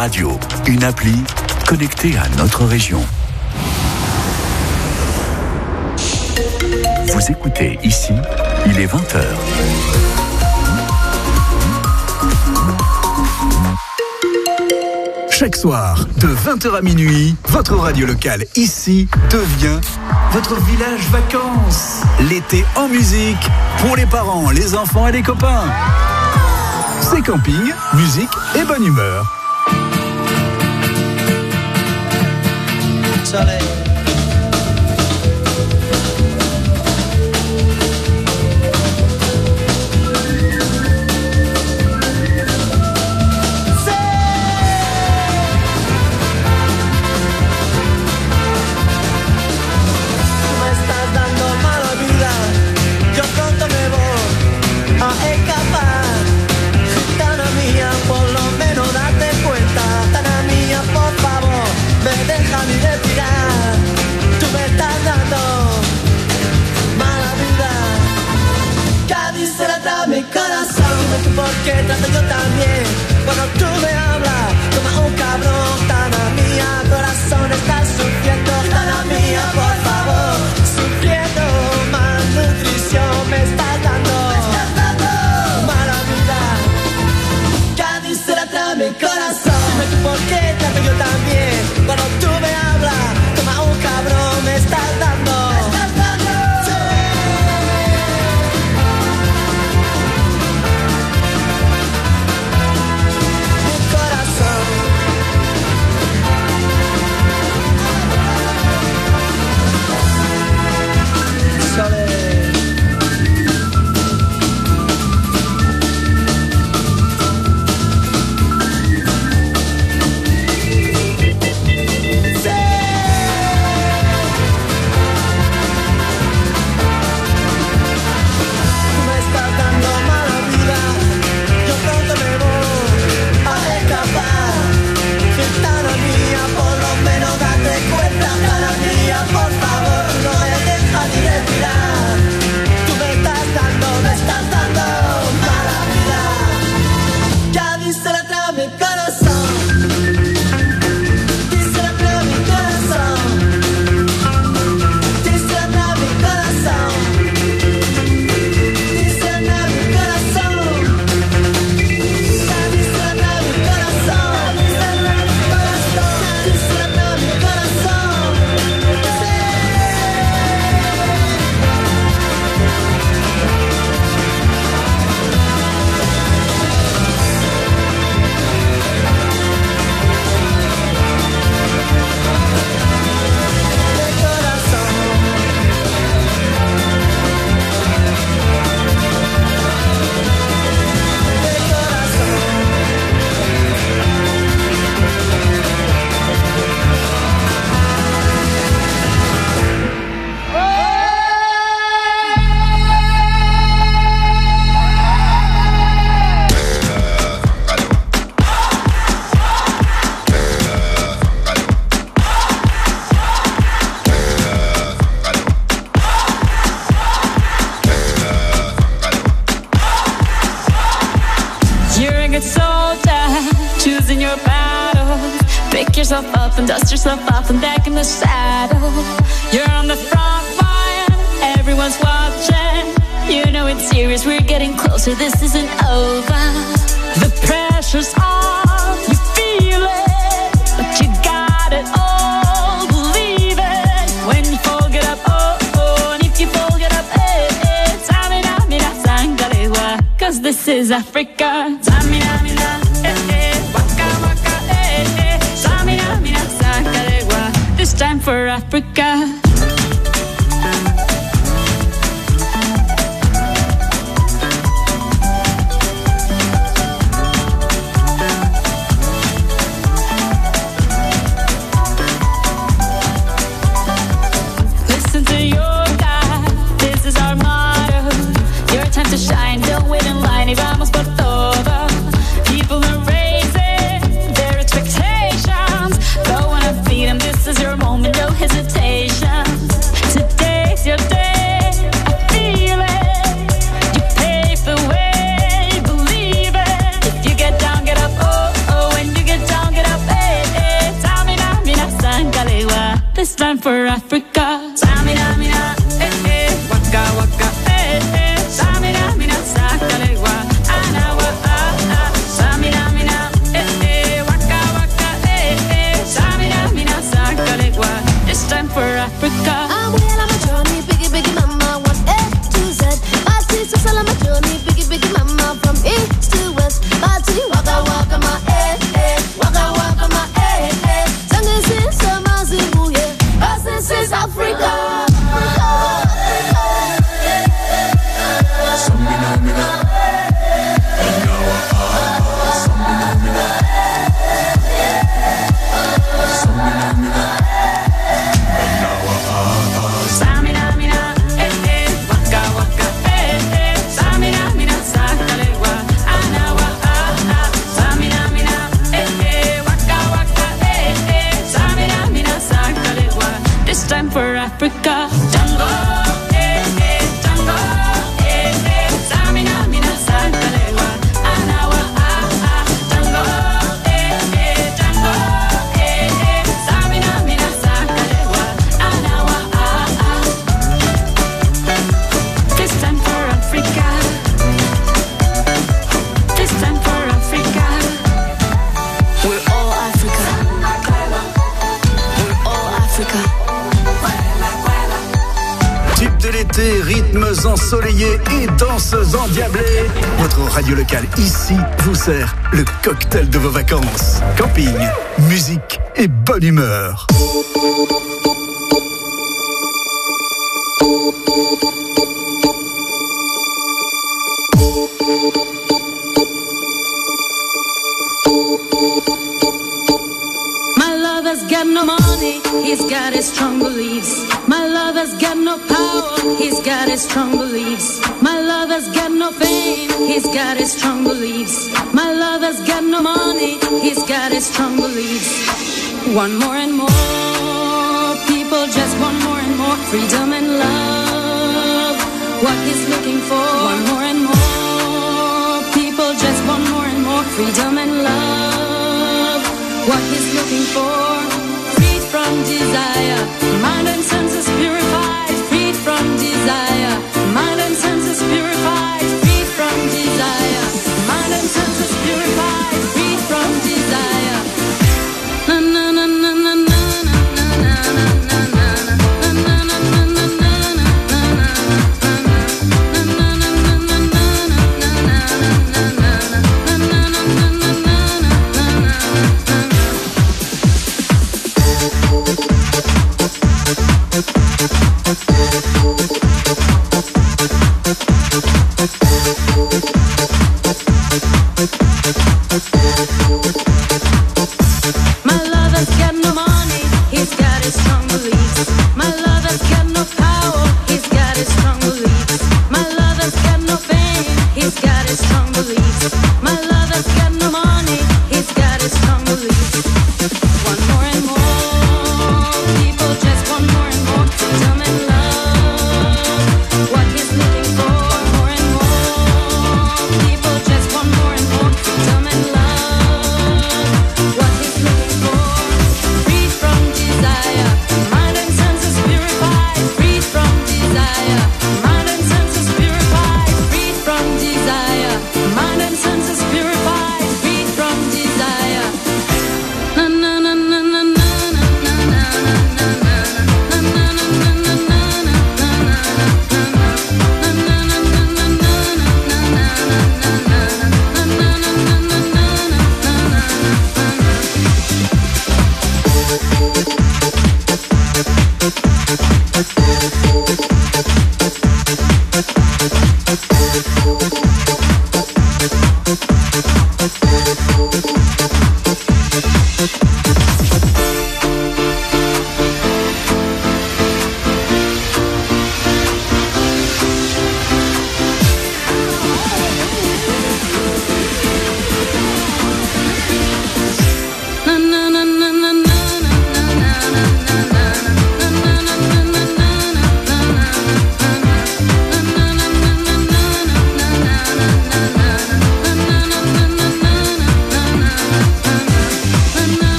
radio, une appli connectée à notre région. Vous écoutez ici, il est 20h. Chaque soir, de 20h à minuit, votre radio locale ici devient votre village vacances. L'été en musique, pour les parents, les enfants et les copains. C'est camping, musique et bonne humeur. Soleil. Porque trato yo también. Cuando tú me hablas, como un cabrón. Tana mía, corazón está sufriendo. Tana mía, por favor, sufriendo. Malnutrición me estás dando. Mala vida. Cádiz se la trae mi corazón. Dime tú por qué trato yo también. Cuando tú me hablas, como un cabrón me estás dando. Up and dust yourself off and back in the saddle. You're on the front line, everyone's watching. You know it's serious, we're getting closer, this isn't over. The pressure's on, you feel it, but you got it all, believe it. When you fold it up, oh, oh, and if you fold it up, eh, eh. Samina, mina, sangalewa, 'cause this is Africa. Samina, mina, eh, eh. This time for Africa. Listen to your God, this is our motto. Your time to shine, don't wait in line y vamos por todo. for Africa. Samina, mina, waka, waka, Samina, mina, sakalewa, anawa, Samina, mina, waka, waka, Samina, mina, sakalewa. It's time for Africa. I'm well on my journey, biggie, biggie, mama, 1 A to Z. Party, so on my journey, biggie, biggie, mama, from east to west. Party, waka, waka, my waka, waka, my Sangin' since summer, Zimbabwe, yeah. This is Africa. This time for Africa. Tango, tango, Samina, mina, sakalewa, anawa, tango, tango, Samina, mina, sakalewa, anawa, This time for Africa. This time for Africa. We're all Africa. We're all Africa. Tube de l'été, rythmes ensoleillés et danses endiablées. Votre radio locale ici vous sert le cocktail de vos vacances. Camping, musique et bonne humeur. My lover's got no money, he's got his strong beliefs. My lover's got no power, he's got his strong beliefs. My lover's got no fame, he's got his strong beliefs. My lover's got no money, he's got his strong beliefs. One more and more, people just want more and more freedom and love. What he's looking for, one more and more, people just want more and more freedom and love. What he's looking for, freed from desire, mind and senses purified, freed from desire, mind and senses purified, freed from desire, mind and senses purified, freed from desire. Na na na na na na na na na na.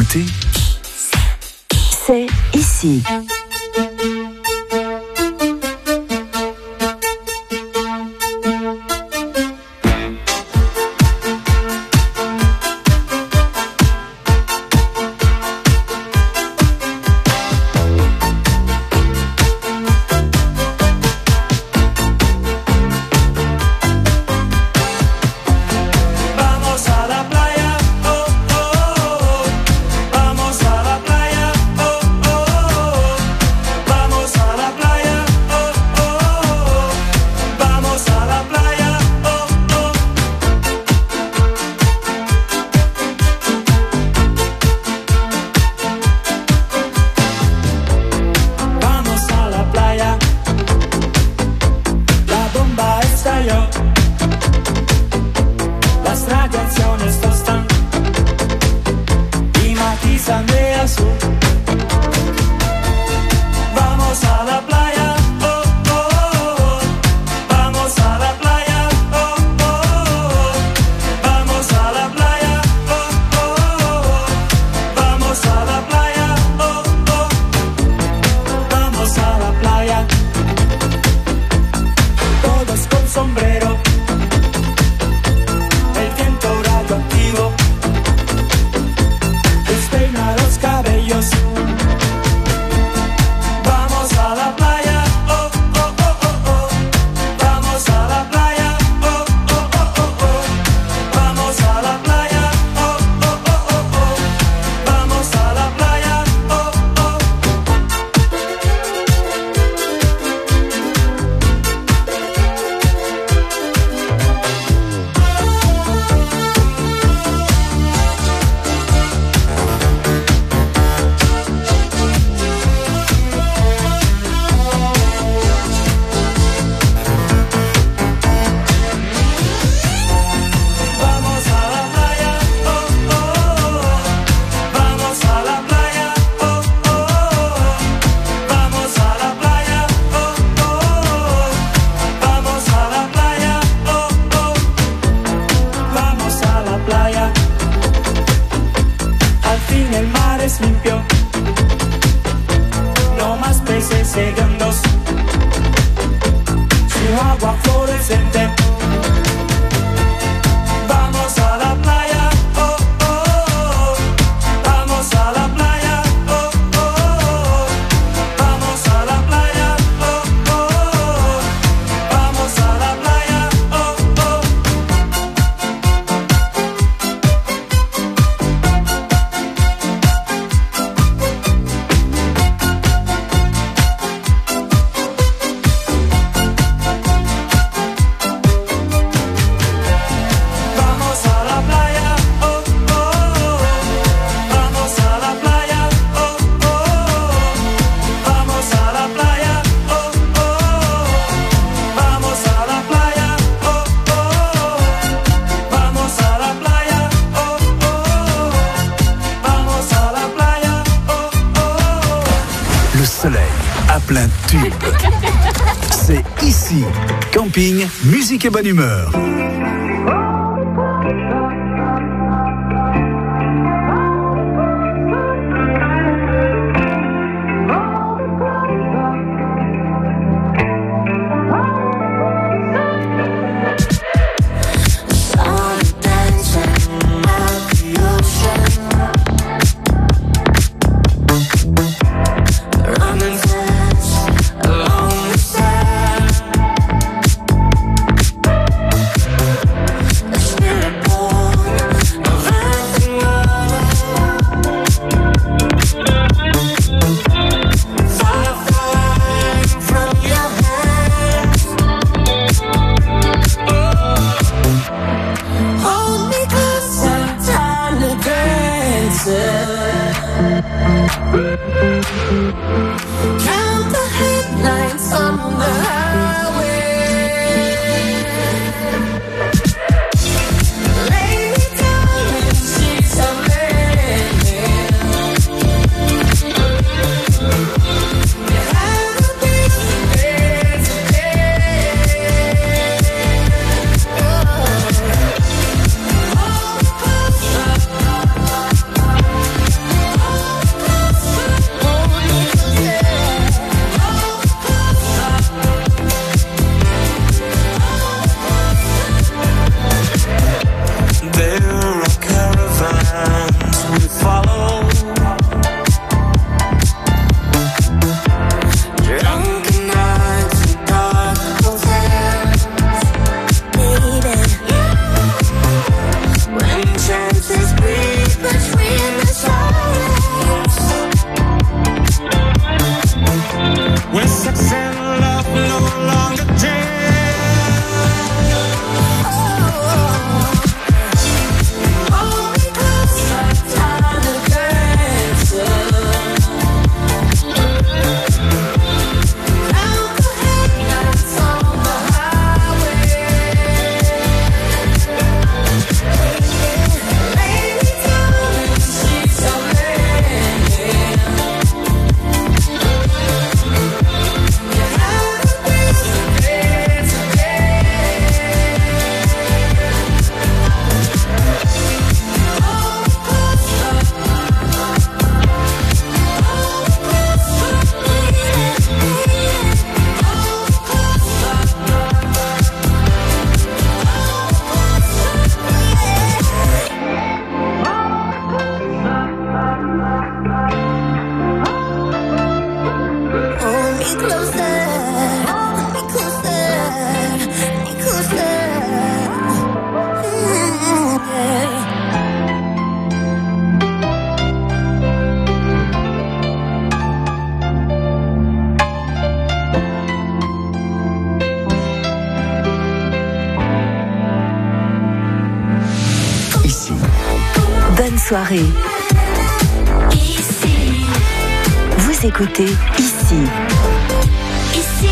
l'été, c'est ici. C'est ici. Camping, musique et bonne humeur. follow. Drunken nights in dark hotels, baby. When chances breathe between the silence. When sex and love no longer dare. Hold me close, time to dance. Out the headlights on the highway. Lady, darling, she's a lady. You have to be today, today. Hold me closer, me closer, me closer. Yeah. Ici. Bonne soirée. Ici, Vous écoutez Ici. ici.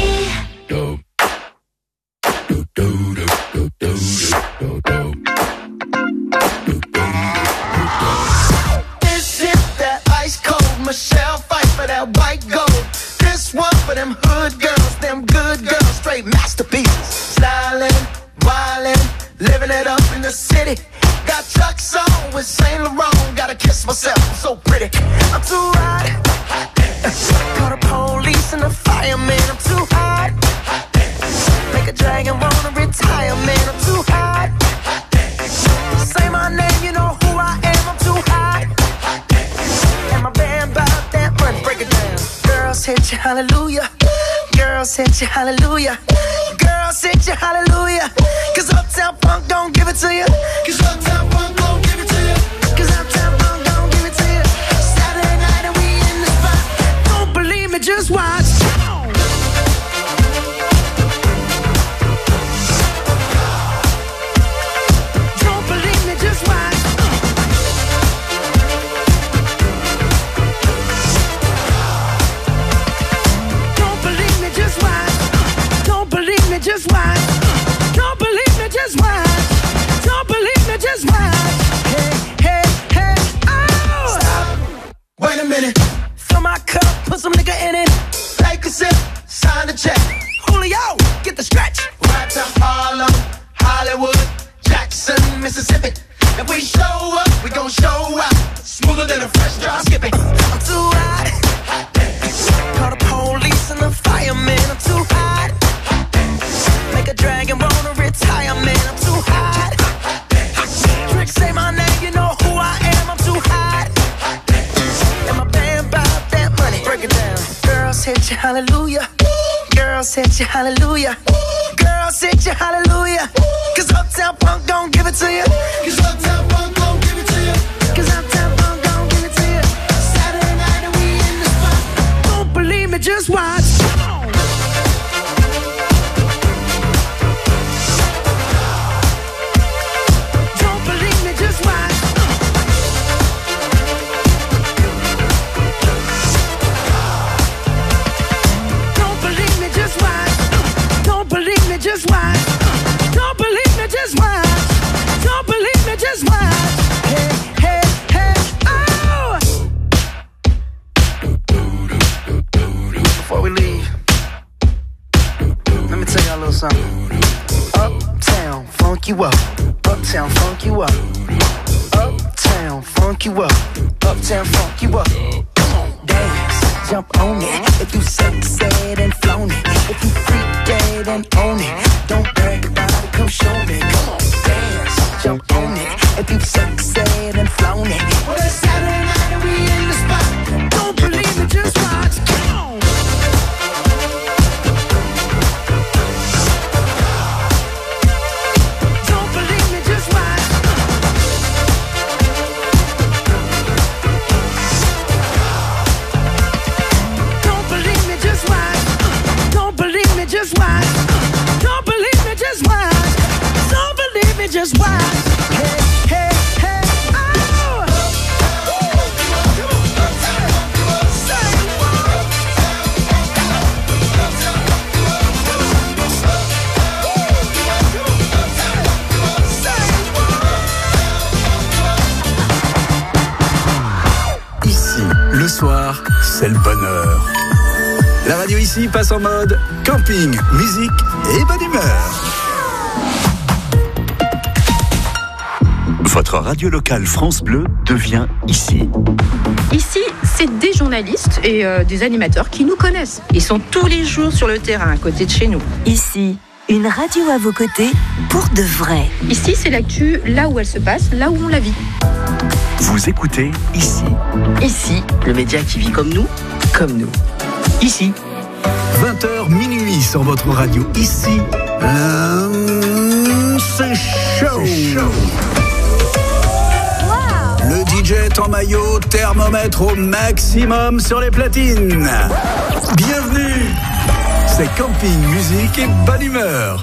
This is that ice cold Michelle fight for that white gold. This one for them hood girls, them good girls, straight masterpieces. Styling, wildin', living it up in the city. Got Chuck's on with Saint Laurent. Gotta kiss myself, I'm so pretty. I'm too hot. Call the police and the fireman. I'm too hot. Make a dragon wanna retire, man. I'm too hot. Say my name, you know who I am. I'm too hot. And my band bought that money. Break it down. Girls hit you, hallelujah. Girls hit you, hallelujah. Girls hit you, hallelujah. Cause Uptown Funk don't give it to you. Cause Uptown Funk don't give it to you. Cause Uptown Funk don't give it to you. Saturday night and we in the spot. Don't believe me, just watch. Don't believe me, just watch. Don't believe me, just watch. Don't believe me, just watch. Don't believe me, just watch. Don't believe me, just watch. Hey, hey, hey, oh! Stop. Wait a minute. Fill my cup, put some nigga in it. Take a sip, sign the check. Julio, get the stretch. Right to Harlem, Hollywood, Jackson, Mississippi. If we show up, we gon' show out. Smoother than a fresh drop skipping. I'm too hot. Call the police and the fireman. I'm too hot. Make a dragon wanna retire, man. I'm too hot. Trick, say my name, you know who I am. I'm too hot. And my band bought that money. Break it down. Girls hit you, hallelujah. Girls hit you, hallelujah. Girls hit you, hallelujah. Cause Uptown Funk don't give it to you. Cause Uptown Funk don't give it to you. Cause Uptown Funk don't give it to you. Saturday night and we in the spot. Don't believe me, just watch. Don't believe me, just watch. Don't believe me, just watch. Don't believe me, just watch. Don't believe me, just watch. Don't believe me, just watch. Hey, hey, hey, oh! Before we leave, let me tell y'all a little something. Uptown, funk you up. Uptown, funk you up. Uptown, funk you up. Uptown, funk you up. Come on, dance, jump on it. If you sexed and flown it. If you freak dead and own it. Don't brag about it, come show me. Come on, dance, jump on it. If you sexed and flown it. Well, it's Saturday soir, c'est le bonheur. La radio ici passe en mode camping, musique et bonne humeur. Votre radio locale France Bleu devient ici. Ici, c'est des journalistes et des animateurs qui nous connaissent. Ils sont tous les jours sur le terrain à côté de chez nous. Ici, une radio à vos côtés pour de vrai. Ici, c'est l'actu là où elle se passe, là où on la vit. Vous écoutez ici. Ici, le média qui vit comme nous. Ici. 20h minuit sur votre radio ici. C'est chaud. Le DJ est en maillot, thermomètre au maximum sur les platines. Bienvenue. C'est camping, musique et bonne humeur.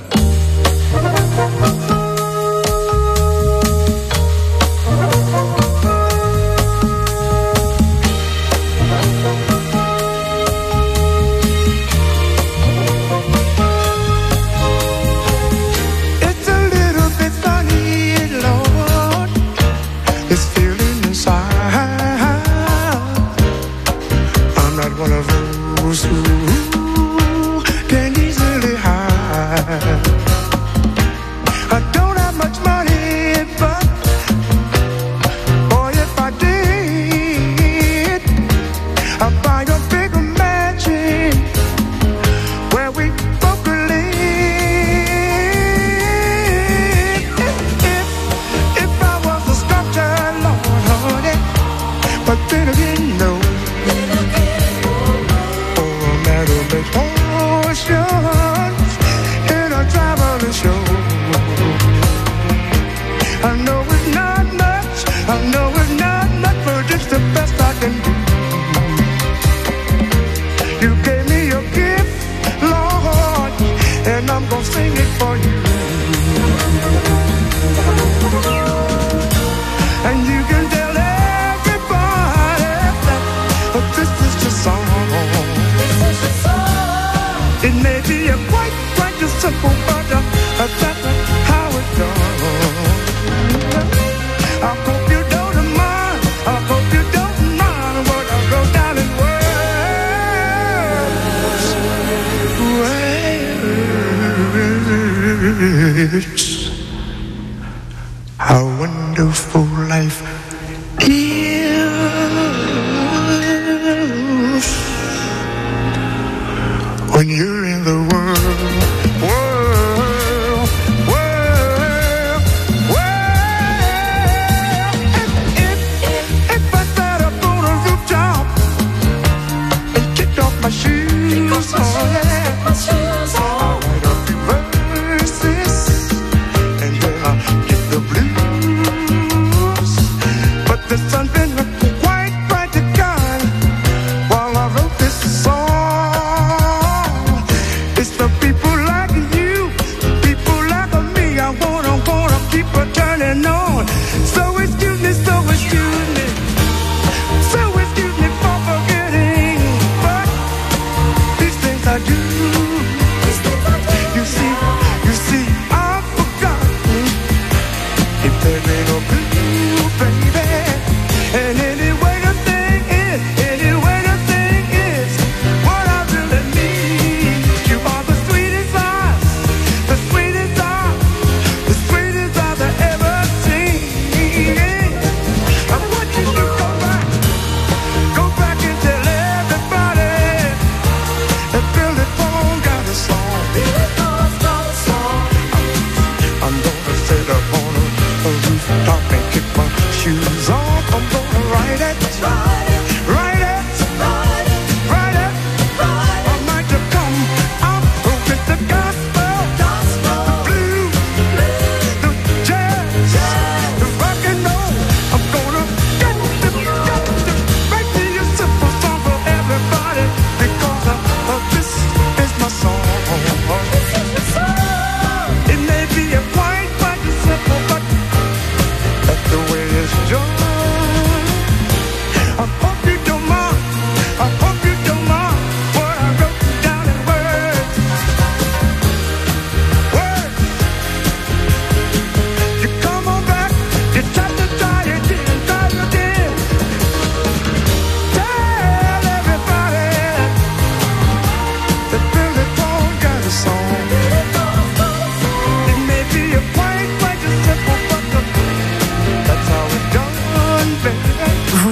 One of those who can easily hide.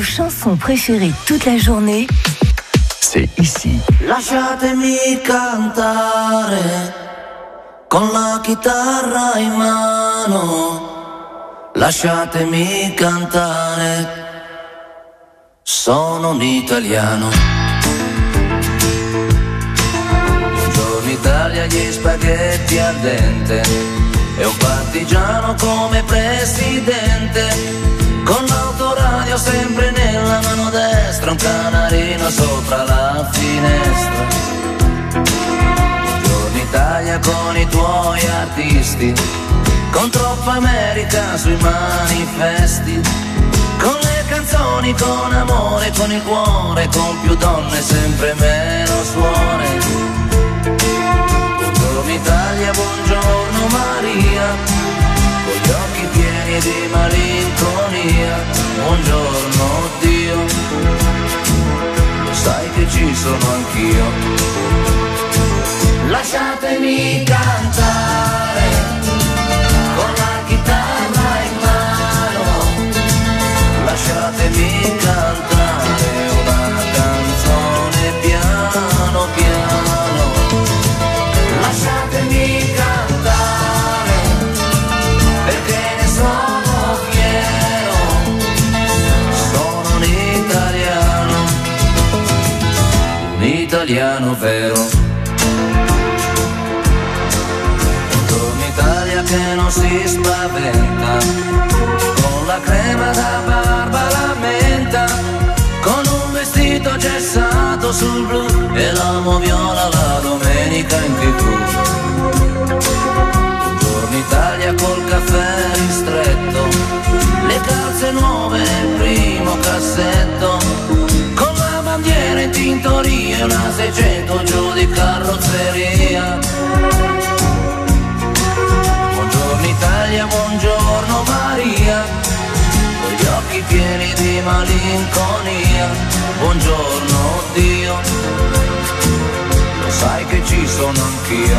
Vos chansons préférées toute la journée, c'est ici. Lasciatemi cantare con la chitarra in mano. Lasciatemi cantare, sono un italiano. Buongiorno Italia, gli spaghetti al dente e un partigiano come presidente, con l'autoradio sempre nella mano destra, un canarino sopra la finestra. Buongiorno Italia con i tuoi artisti, con troppa America sui manifesti, con le canzoni, con amore, con il cuore, con più donne, sempre meno suore. Buongiorno Italia, buongiorno Maria, con gli occhi pieni di malinconia. Buongiorno Dio, lo sai che ci sono anch'io. Lasciatemi cantare con la chitarra in mano, lasciatemi cantare una canzone piano piano, lasciatemi cantare perché ne sono fiero, sono un italiano vero. Che non si spaventa, con la crema da barba la menta, con un vestito gessato sul blu e l'amo viola la domenica in TV. Buongiorno Italia col caffè ristretto, le calze nuove nel primo cassetto, con la bandiera in tintoria e una 600 giù di carrozzeria. Italia, buongiorno Maria, con gli occhi pieni di malinconia. Buongiorno Dio, lo sai che ci sono anch'io.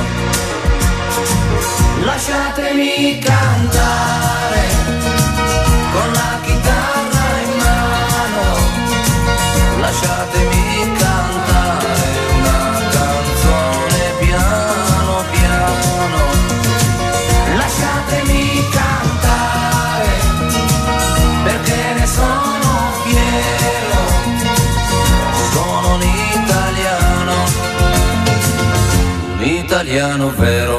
Lasciatemi cantare con la chitarra in mano, lasciatemi cantare una canzone piano piano. Lasciatemi cantare perché ne sono fiero, sono un italiano vero.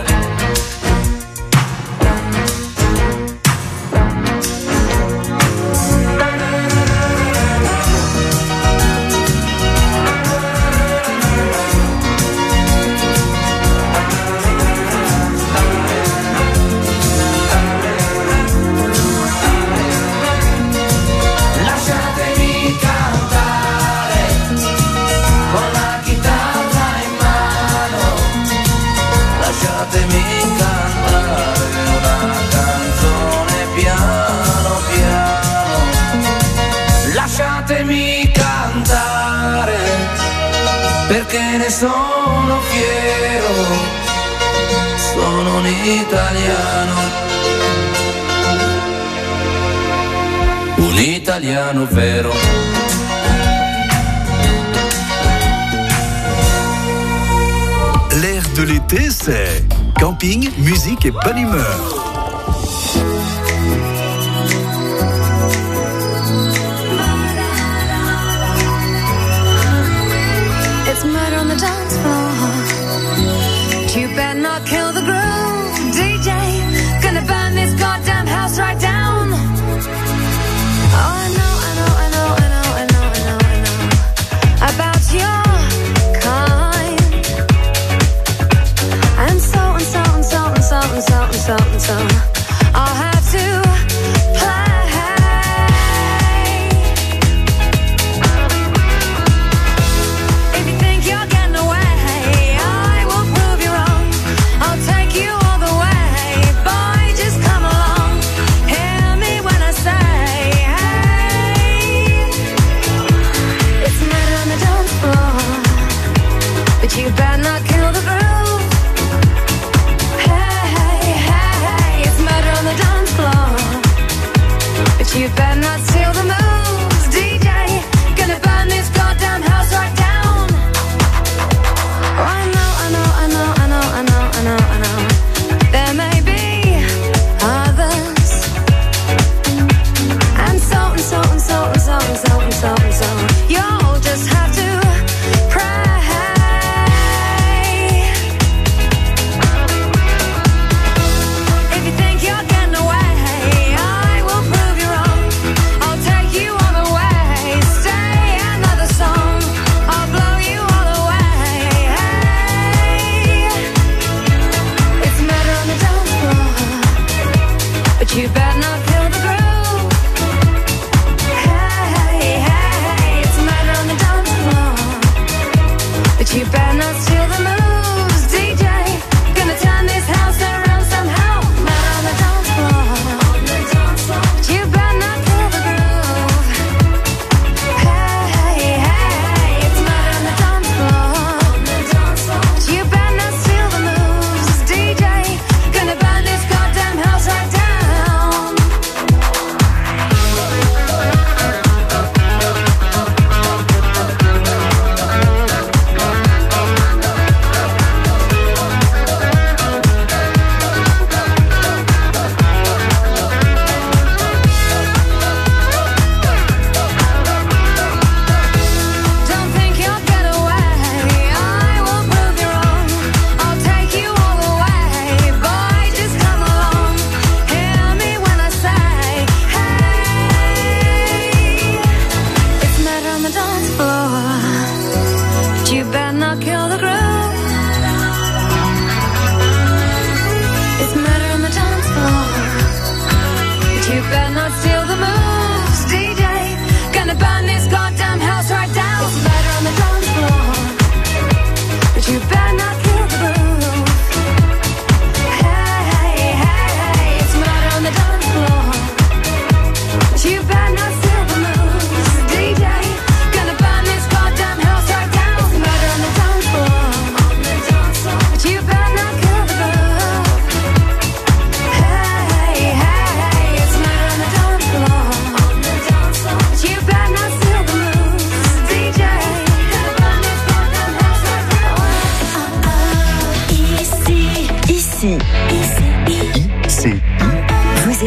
Perché ne sono fiero, sono un italiano vero. L'air de l'été, c'est camping, musique et bonne humeur. Murder on the dance floor. You better not kill the groove, DJ. Gonna burn this goddamn house right down. Oh, I know about your kind. And so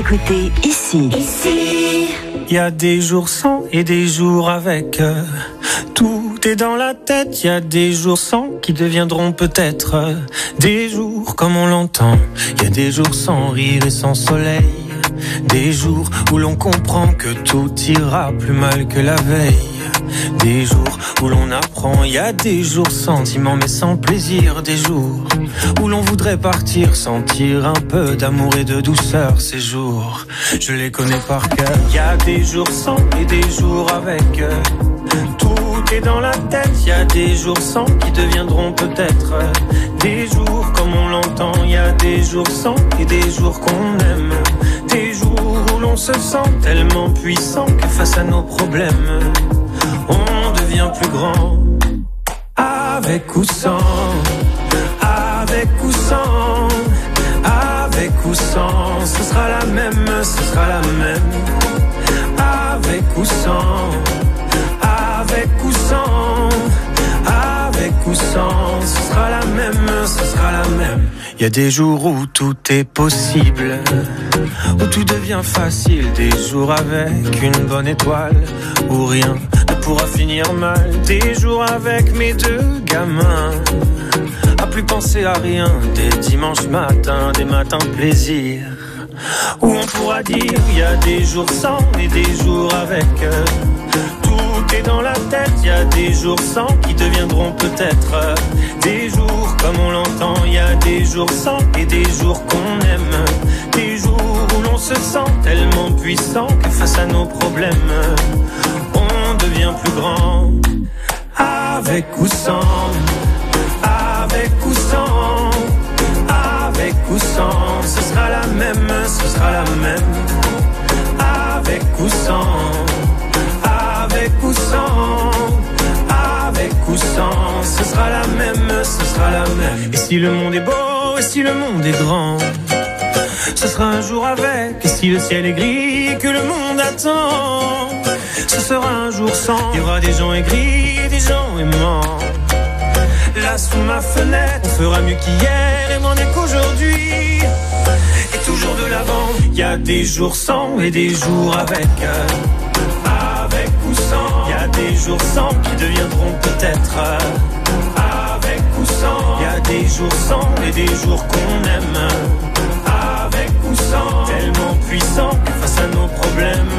écoutez ici. Il y a des jours sans et des jours avec. Tout est dans la tête. Il y a des jours sans qui deviendront peut-être des jours comme on l'entend. Il y a des jours sans rire et sans soleil. Des jours où l'on comprend que tout ira plus mal que la veille. Des jours où l'on apprend, il y a des jours sentiments mais sans plaisir. Des jours où l'on voudrait partir, sentir un peu d'amour et de douceur. Ces jours, je les connais par cœur. Il y a des jours sans et des jours avec. Tout est dans la tête, il y a des jours sans qui deviendront peut-être des jours comme on l'entend. Il y a des jours sans et des jours qu'on aime. Des jours où l'on se sent tellement puissant que face à nos problèmes on devient plus grand. Avec ou sans, avec ou sans, avec ou sans, ce sera la même, ce sera la même. Avec ou sans, avec ou sans, avec ou sans, ce sera la même, ce sera la même. Il y a des jours où tout est possible, où tout devient facile. Des jours avec une bonne étoile, où rien ne pourra finir mal. Des jours avec mes deux gamins, à plus penser à rien. Des dimanches matins, des matins plaisir, où on pourra dire il y a des jours sans et des jours avec. Tout est dans la tête, il y a des jours sans qui deviendront peut-être des jours comme on l'entend. Il y a des jours sans et des jours qu'on aime. Des jours où l'on se sent tellement puissant que face à nos problèmes on devient plus grand. Avec ou sans, avec ou sans, avec ou sans, ce sera la même, ce sera la même. Avec ou sans, avec ou sans, avec ou sans, ce sera la même, ce sera la même. Et si le monde est beau, et si le monde est grand, ce sera un jour avec. Et si le ciel est gris et que le monde attend, ce sera un jour sans. Il y aura des gens aigris et des gens aimants. Là sous ma fenêtre, on fera mieux qu'hier et moins mieux qu'aujourd'hui. Et toujours de l'avant. Il y a des jours sans et des jours avec. Avec ou sans. Il y a des jours sans qui deviendront peut-être avec ou sans. Il y a des jours sans et des jours qu'on aime. Avec ou sans. Tellement puissant que face à nos problèmes.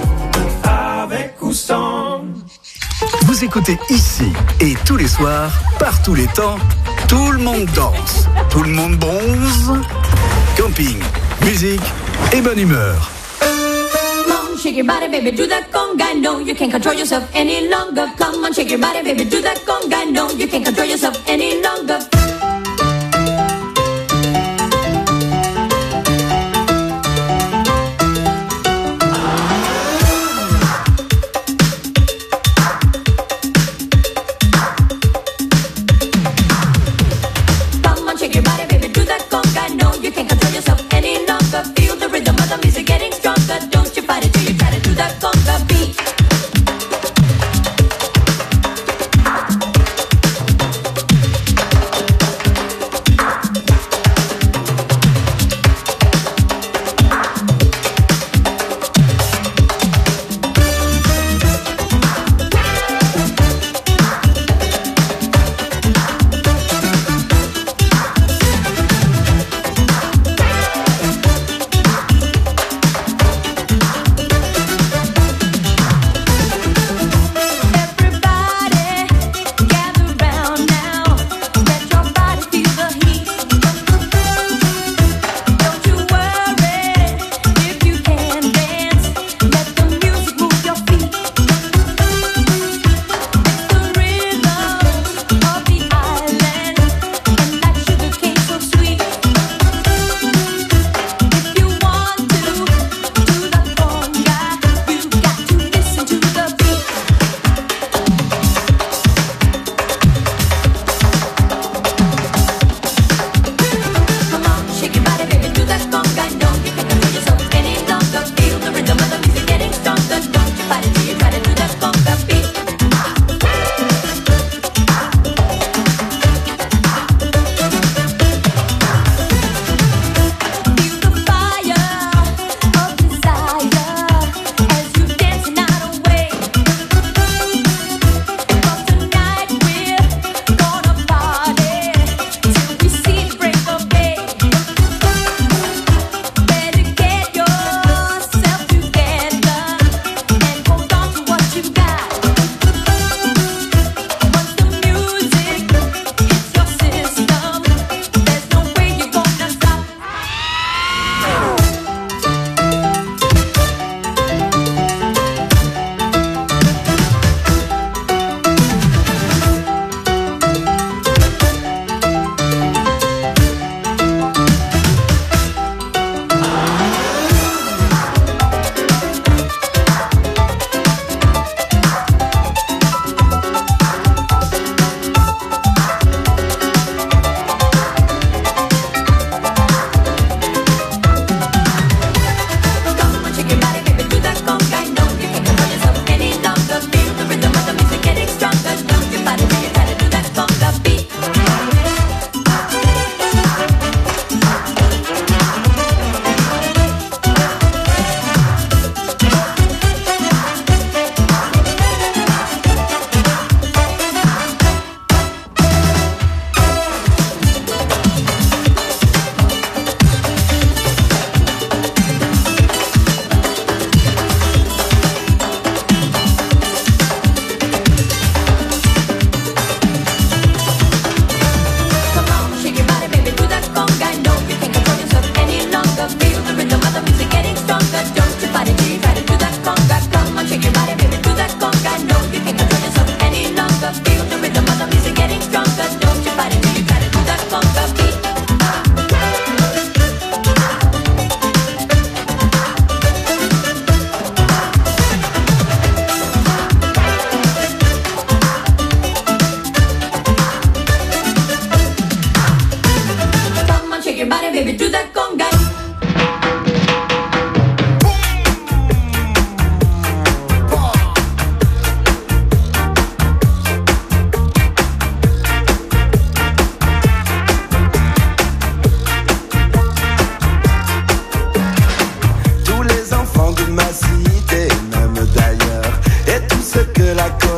Avec ou sans. Vous écoutez ici et tous les soirs, par tous les temps, tout le monde danse, tout le monde bronze. Camping, musique et bonne humeur. Come on, shake your body, baby, do that conga. No, you can't control yourself any longer. Come on, shake your body, baby, do that conga. No, you can't control yourself any longer.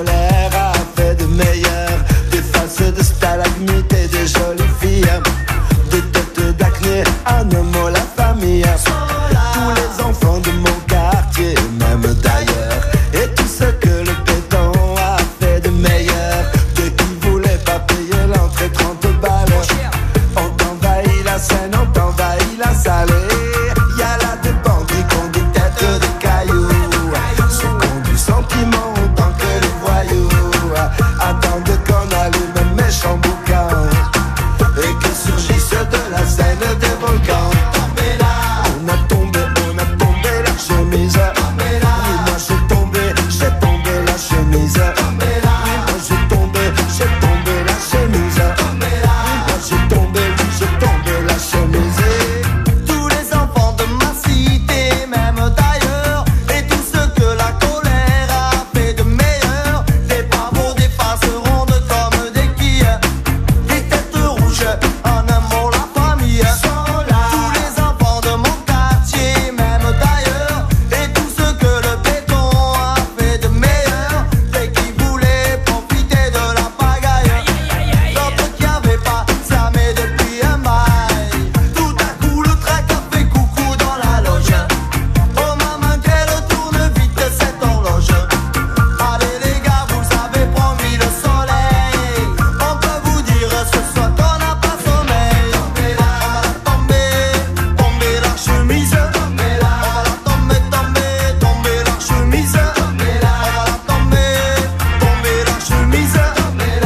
colère a fait de meilleurs, des faces de stalagmites et de jolies filles, des têtes d'acné, un homme, la famille, tous les enfants de mon quartier, même d'ailleurs, et tout ce que le béton a fait de meilleur, de qui voulait pas payer l'entrée 30 balles. On t'envahit la Seine, on t'envahit la salle. Y a là des bandits qui ont des têtes de cailloux, ceux qui ont du sentiment autant que les voyous, attendent qu'on allume un méchant boucan et que surgissent de la Seine des volcans. On a tombé la chemise. Oui, moi j'ai tombé la chemise. Oui, moi j'ai tombé la chemise. Oui, moi j'ai tombé la chemise. Tous les enfants de ma cité, même d'ailleurs, et tous ceux que la colère a fait de meilleurs, des pavots, des faces rondes comme des quilles, des têtes rouges, en un mot la famille. Tous les enfants de mon quartier, même d'ailleurs, et tous ceux que le béton a fait de meilleurs, dès qu'ils voulaient profiter de la pagaille, d'autres qui avaient pas s'armé depuis un bail. Tout à coup le trac a fait coucou dans la loge. Oh maman qu'elle tourne vite cette horloge. Allez les gars, vous avez promis le soleil. On peut vous dire ce soir qu'on n'a pas sommeil. On va la tomber la chemise. On va la tomber la chemise. On va la tomber la chemise. On va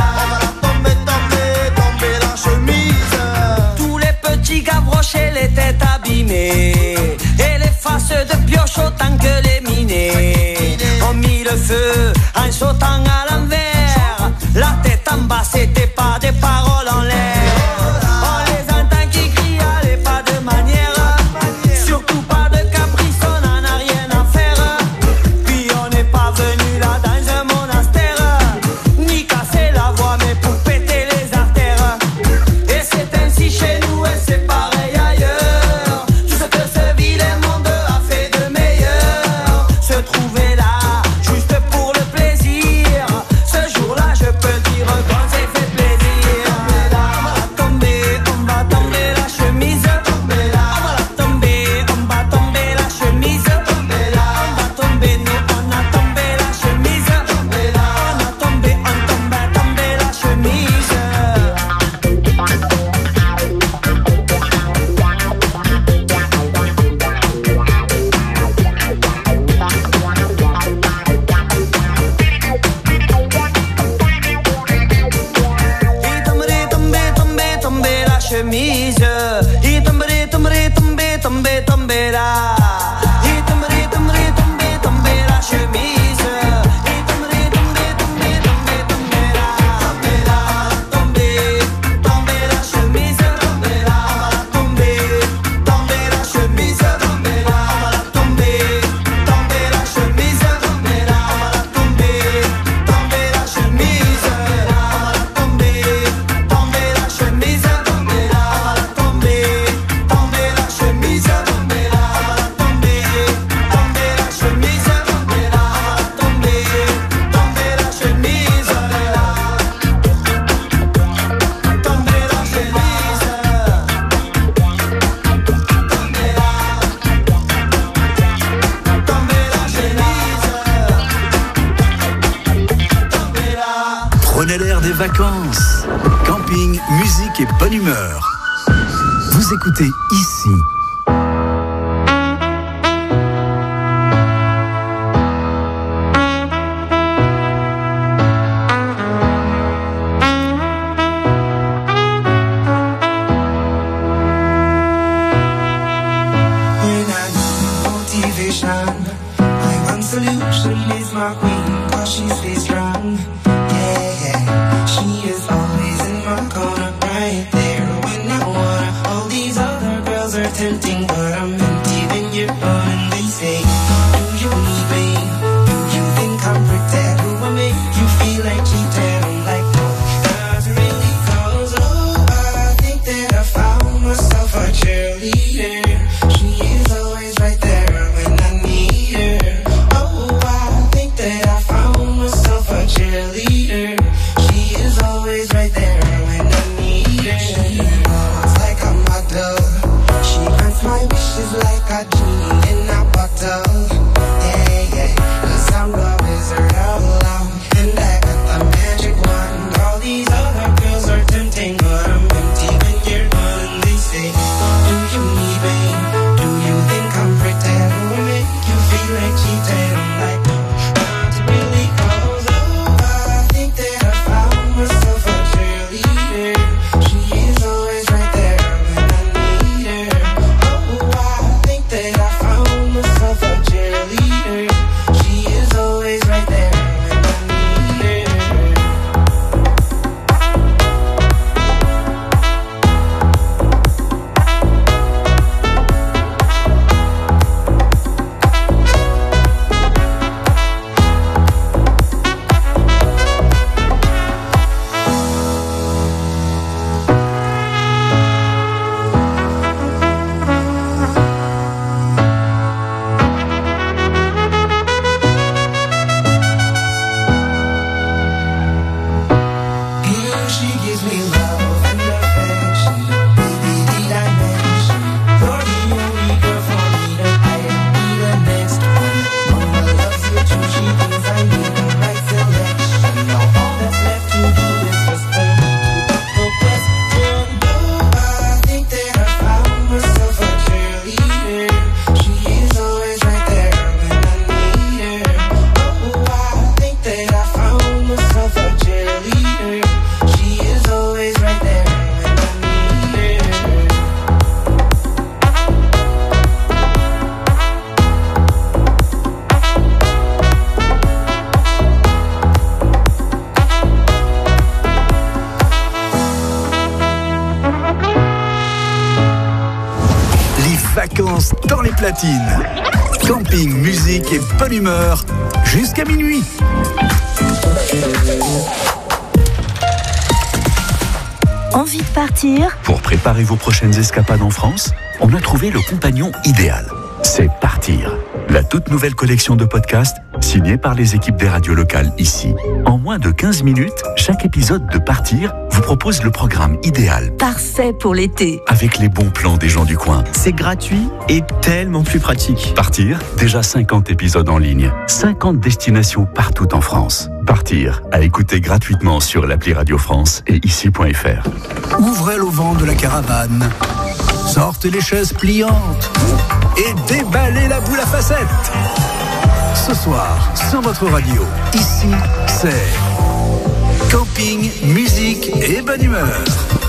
la tomber la chemise. Tous les petits gavrochés, les têtes abîmées, et les faces de pioche autant que les minés, ont mis le feu en sautant à l'envers. La tête en bas, c'était pas des paroles en l'air. On les entend qui crient, allez pas de manière, surtout pas de caprice, on en a rien à faire. Puis on n'est pas venu là dans un monastère, ni casser la voix mais pour péter les artères. Et c'est ainsi chez nous et c'est pareil ailleurs. Tout ce que ce vilain monde a fait de meilleur, se trouver là juste pour le plaisir. Ce jour-là je peux dire qu'on s'est fait plaisir. On va tomber la chemise. On va la tomber la chemise. On va tomber, nous on a tombé la chemise. On a tombé la chemise. Tomber la chemise. Il tomber là. Il tomber la chemise. Il tomber là. Tomber la chemise. On va la tomber la chemise. On va la tomber la chemise. On va la tomber la chemise. Tomber la chemise. Prenez l'air des vacances. Camping, musique et bonne humeur. Vous écoutez ici. When I need motivation, my one solution is my queen, 'cause she stays strong. Yeah, yeah, she is always in my corner, right there when I wanna. All these other girls are tempting. platine. Camping, musique et bonne humeur jusqu'à minuit. Envie de partir? Pour préparer vos prochaines escapades en France, on a trouvé le compagnon idéal. C'est Partir, la toute nouvelle collection de podcasts signée par les équipes des radios locales ici. En moins de 15 minutes, chaque épisode de Partir vous propose le programme idéal. Parfait pour l'été. Avec les bons plans des gens du coin. C'est gratuit et tellement plus pratique. Partir, déjà 50 épisodes en ligne. 50 destinations partout en France. Partir, à écouter gratuitement sur l'appli Radio France et ici.fr. Ouvrez le vent de la caravane. Sortez les chaises pliantes et déballez la boule à facettes. Ce soir, sur votre radio, ici, c'est camping, musique et bonne humeur.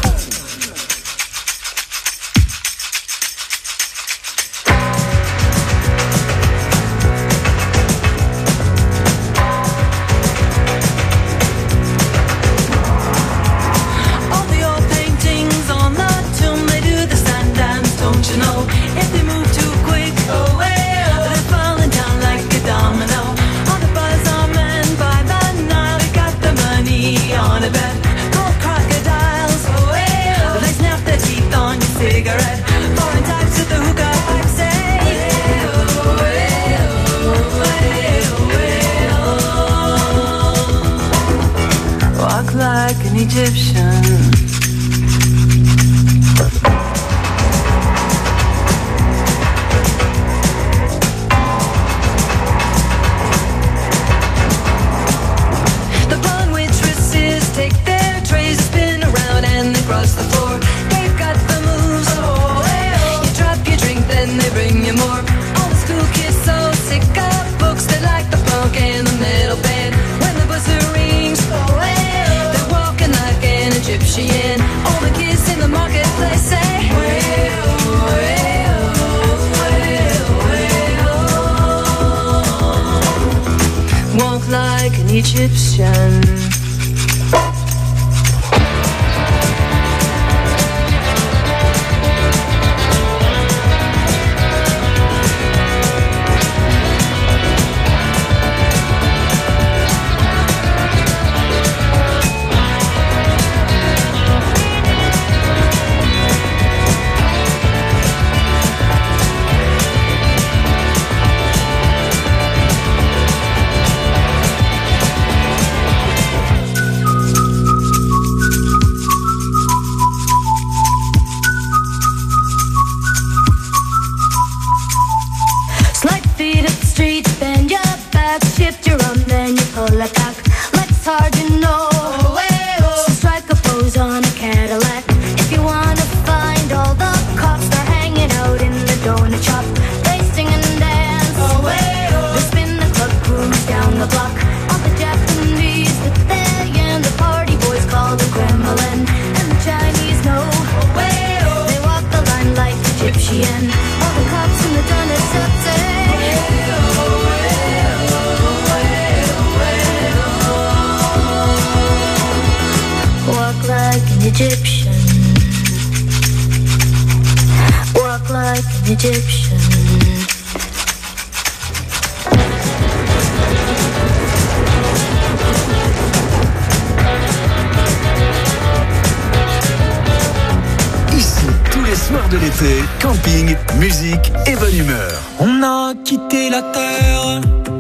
De l'été, camping, musique et bonne humeur. On a quitté la terre,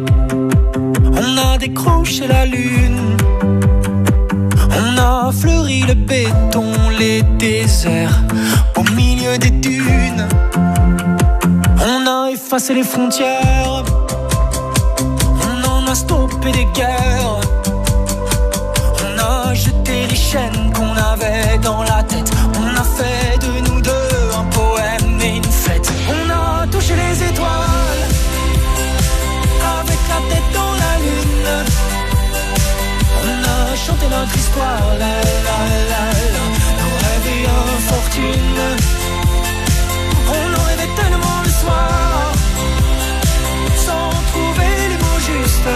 on a décroché la lune, on a fleuri le béton, les déserts au milieu des dunes. On a effacé les frontières, on en a stoppé des guerres, on a jeté les chaînes qu'on avait dans la tête, on a fait de nous deux un poème et une fête. On a touché les étoiles avec la tête dans la lune. On a chanté notre histoire, la la la la, nos rêves et infortune. On en rêvait tellement le soir, sans trouver les mots justes.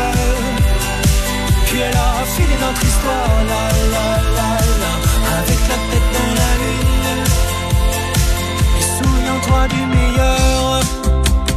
Puis elle a filé notre histoire, la la la la, avec la tête dans la lune. Souviens-toi du meilleur,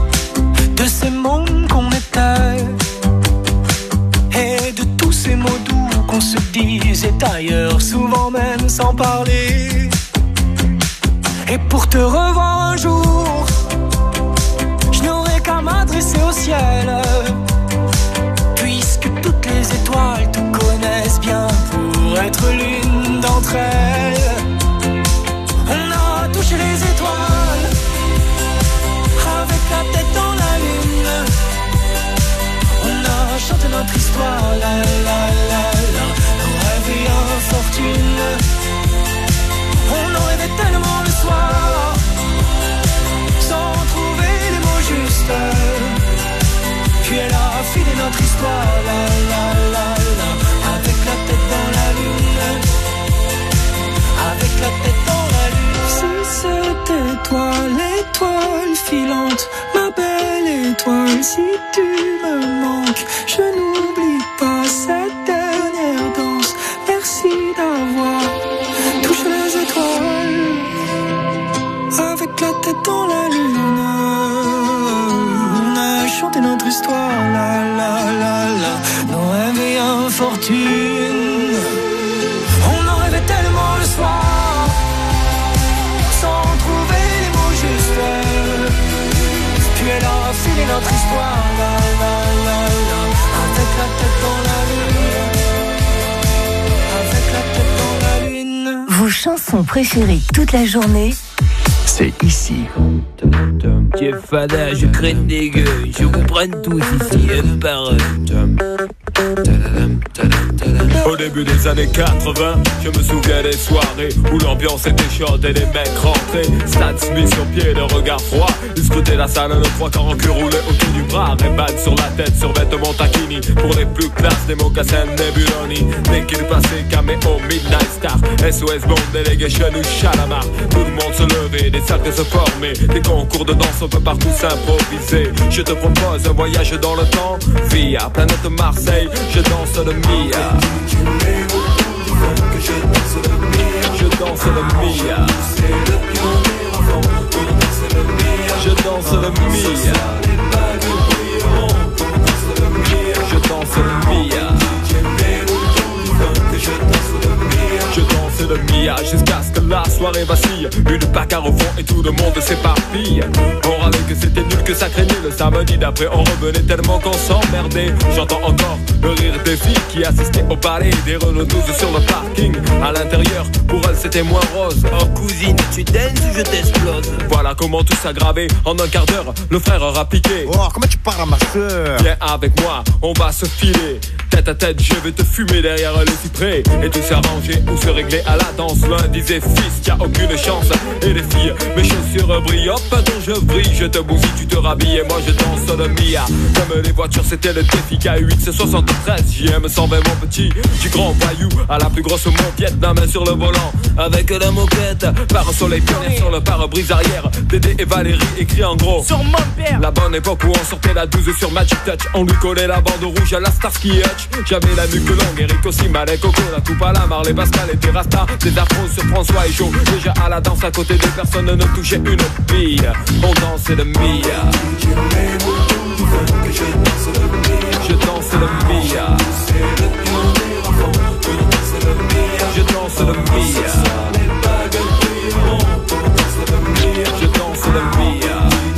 mots doux qu'on se disait ailleurs, souvent même sans parler. Et pour te revoir un jour, je n'aurai qu'à m'adresser au ciel, puisque toutes les étoiles te connaissent bien pour être l'une d'entre elles. On a touché les étoiles avec la tête dans la lune. On a chanté notre histoire, la la la la, nos rêves et infortune. On en rêvait tellement le soir, sans trouver les mots justes. Puis elle a filé notre histoire, la la la la, avec la tête dans la lune, avec la tête dans la lune. Si c'était toi, l'étoile filante, ma belle étoile, si tu me manques, je n'oublie pas cette dernière danse. Merci d'avoir touché les étoiles, avec la tête dans la lune. On a chanté notre histoire, la la la la, nos rêves et infortune. On en rêvait tellement le soir, sans trouver les mots justes. Puis elle a filé notre histoire, la la la la, avec la tête dans la lune, avec la tête dans la lune. Vos chansons préférées toute la journée, c'est ici. Chef Fada, je craigne des gueux, je vous prenne tous ici, un par un. Au début des années 80, je me souviens des soirées où l'ambiance était chaude et les mecs rentraient. Stan Smith sur pied, le regard froid. Ils scrutaient la salle, nos trois quarts en cul roulés autour du bras. Ray-Ban sur la tête, sur vêtements taquini. Pour les plus classes, des mocassins Nebuloni. Dès qu'il passait, caméo, Midnight Star, SOS Bond, Delegation ou Chalamar. Tout le monde se levait, des salles se formaient. Des concours de danse, on peut partout s'improviser. Je te propose un voyage dans le temps, via planète Marseille, je danse le Mia. Je danse le Mia. Je danse le Mia. Je danse le Mia. Je danse le Mia jusqu'à ce que la soirée vacille. Une bagarre au fond et tout le monde s'éparpille. On râlait que c'était nul, que ça craignait. Le samedi d'après on revenait tellement qu'on s'emmerdait. J'entends encore le rire des filles qui assistaient au ballet. Des Renault 12 sur le parking. À l'intérieur, pour elles c'était moins rose. Oh cousine, tu danses ou je t'explose. Voilà comment tout s'aggravait. En un quart d'heure, le frère aura piqué. Oh, comment tu parles à ma soeur? Viens avec moi, on va se filer. Tête à tête, je vais te fumer derrière le cyprès. Et tout s'arranger ou se régler à la danse. L'un disait fils, y'a aucune chance. Et les filles, mes chaussures brillent. Hop, attends, je brille, je te bousille, tu te rhabilles. Et moi je danse le Mia. Comme les voitures, c'était le défi. K8, c'est 73, JM 120 mon petit. Du grand voyou à la plus grosse mopiette. La main sur le volant, avec la moquette. Par soleil pionnier sur le pare-brise arrière. Dédé et Valérie écrit en gros sur mon père. La bonne époque où on sortait la 12 sur Magic Touch. On lui collait la bande rouge à la Starsky Hutch. J'avais la nuque longue, Eric aussi, Malek, Coco, la coupe à la Marley, Pascal et Terrasta. Des afros sur François et Joe. Déjà à la danse à côté de personne ne touchait une bille. On dansait le Mia. Je danse le Mia. Je danse le Mia. Je danse le Mia.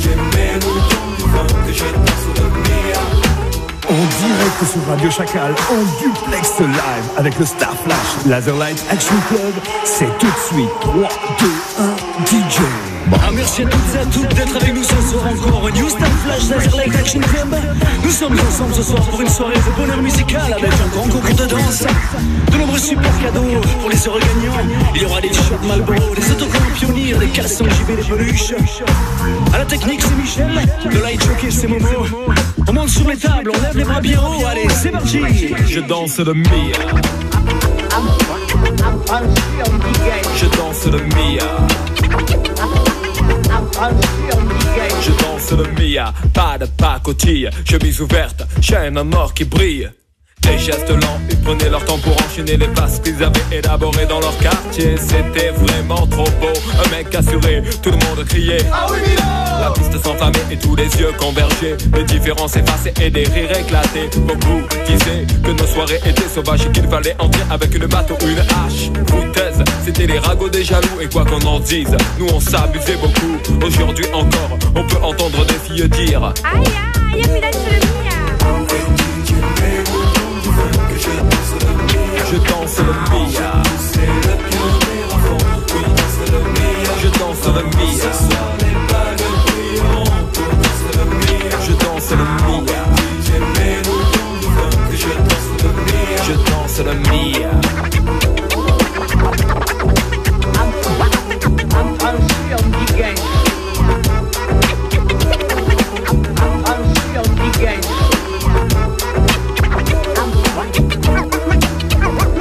En direct sur Radio Chacal, en duplex live avec le Star Flash Laserlight Action Club. C'est tout de suite 3, 2, 1, DJ. Merci à toutes et à toutes d'être avec nous ce soir encore. New Star Flash Laserlight Action Club. Nous sommes ensemble ce soir pour une soirée de bonheur musical avec un grand concours de danse, de nombreux super cadeaux pour les heureux gagnants. Il y aura des shots Marlboro, des autocollants pionniers, des cassons JB, des peluches. À la technique c'est Michel, le light jockey c'est Momo. On monte sur les tables, on lève les bras bien haut, allez c'est parti. Je danse le Mia. Je danse le Mia. Je danse le Mia, pas de pacotille, chemise ouverte, chaîne en or qui brille. Des gestes lents, ils prenaient leur temps pour enchaîner les passes qu'ils avaient élaborées dans leur quartier. C'était vraiment trop beau, un mec assuré, tout le monde criait ah oui Milo. La piste s'enflammait et tous les yeux convergeaient, les différences effacées et des rires éclatés. Beaucoup disaient que nos soirées étaient sauvages et qu'il fallait entrer avec une batte ou une hache. Foutaise, c'était les ragots des jaloux et quoi qu'on en dise, nous on s'abusait beaucoup. Aujourd'hui encore, on peut entendre des filles dire aïe aïe, mi danse le mia. Je danse le mia. Je danse le mia. Je danse le mia. Je danse le mia.